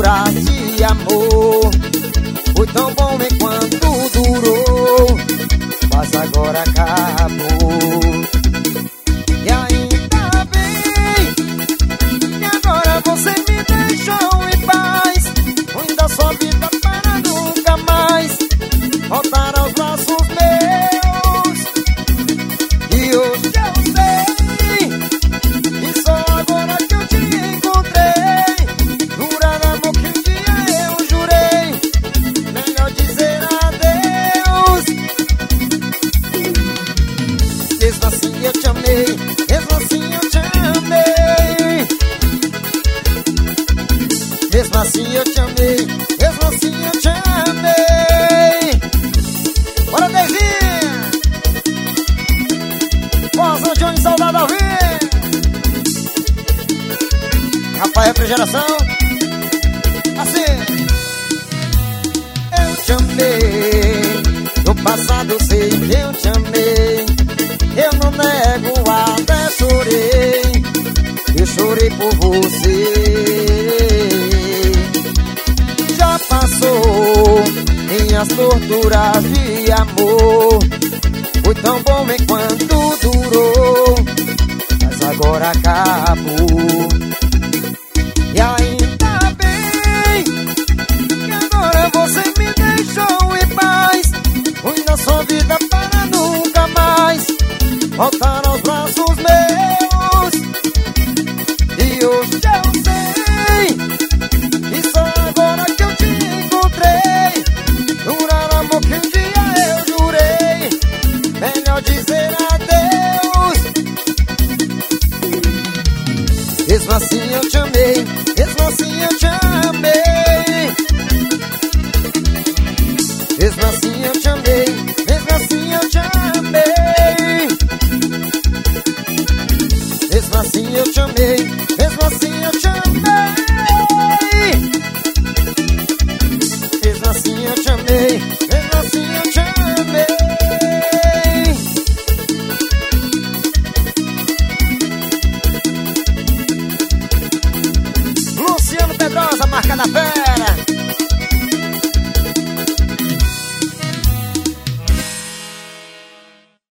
torturas de amor. Foi tão bom enquanto durou, mas agora acabou. E ainda bem que agora você me deixou em paz. Ruim da sua vida para nunca mais voltar aos braços meus. E hoje eu sei, e só agora que eu te encontrei. Jurar amor que um dia eu jurei, melhor dizer adeus. Mesmo assim eu te amei, mesmo assim eu te amei. Mesmo assim eu te amei, mesmo assim eu te amei. Bora, Deizinha! Poção Johnny, saudade ao vivo. Rapaz, refrigeração. Assim. Eu te amei, no passado sei que eu te amei. Eu não nego, até chorei. Eu chorei por você. Já passou minhas torturas de amor. Foi tão bom enquanto durou, mas agora acabou. E ainda bem que agora você me deixou em paz. Ruim na sua vida para nunca mais voltar aos braços meus. E hoje eu sei, e só agora que eu te encontrei. Jurar amor que um dia eu jurei, melhor dizer adeus. Mesmo assim eu te amei, mesmo assim eu te amei. Mesmo assim eu te amei, mesmo assim eu te amei. Mesmo assim eu te amei, mesmo assim